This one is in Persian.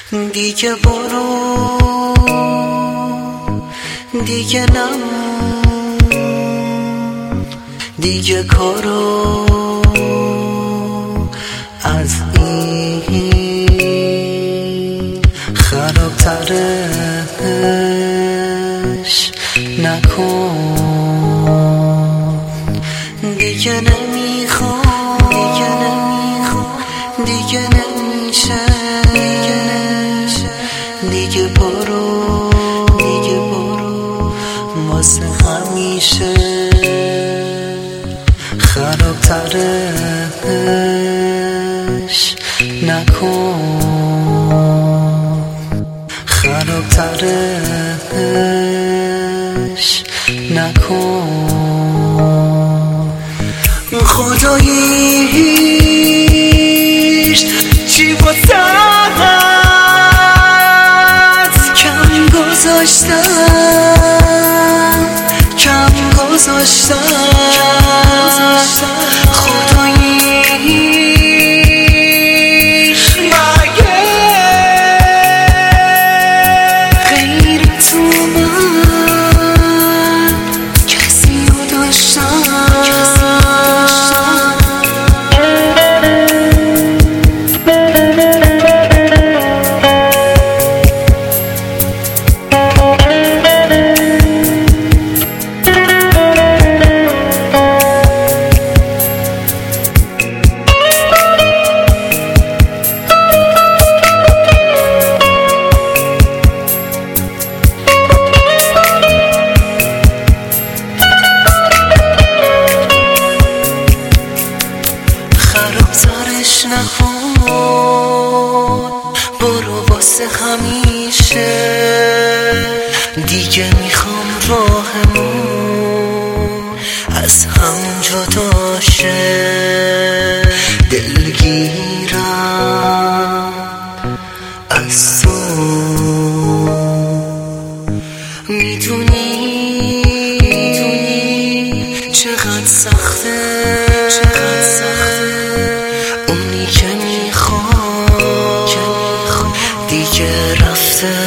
دیگه برو، دیگه نمون، دیگه کارو از این خرابترش نکن. دیگه نمیخوام، دیگه نمیخوام، دیگه نمیشه، دیگه برو، دیگه برو واسه همیشه. خرابترش نکن، خرابترش نکن. خداییش چی واسه‌ت کم گذاشتم، کم گذاشتم. خداییش مگه غیر تو من کسی رو داشتم؟ خرابترش نکن، برو واسه همیشه. دیگه میخوام راهمون از هم جدا شه. دلگیرم از تو، میدونی چقدر سخته، چقدر سخته. اونی که میخوام دیگه رفته.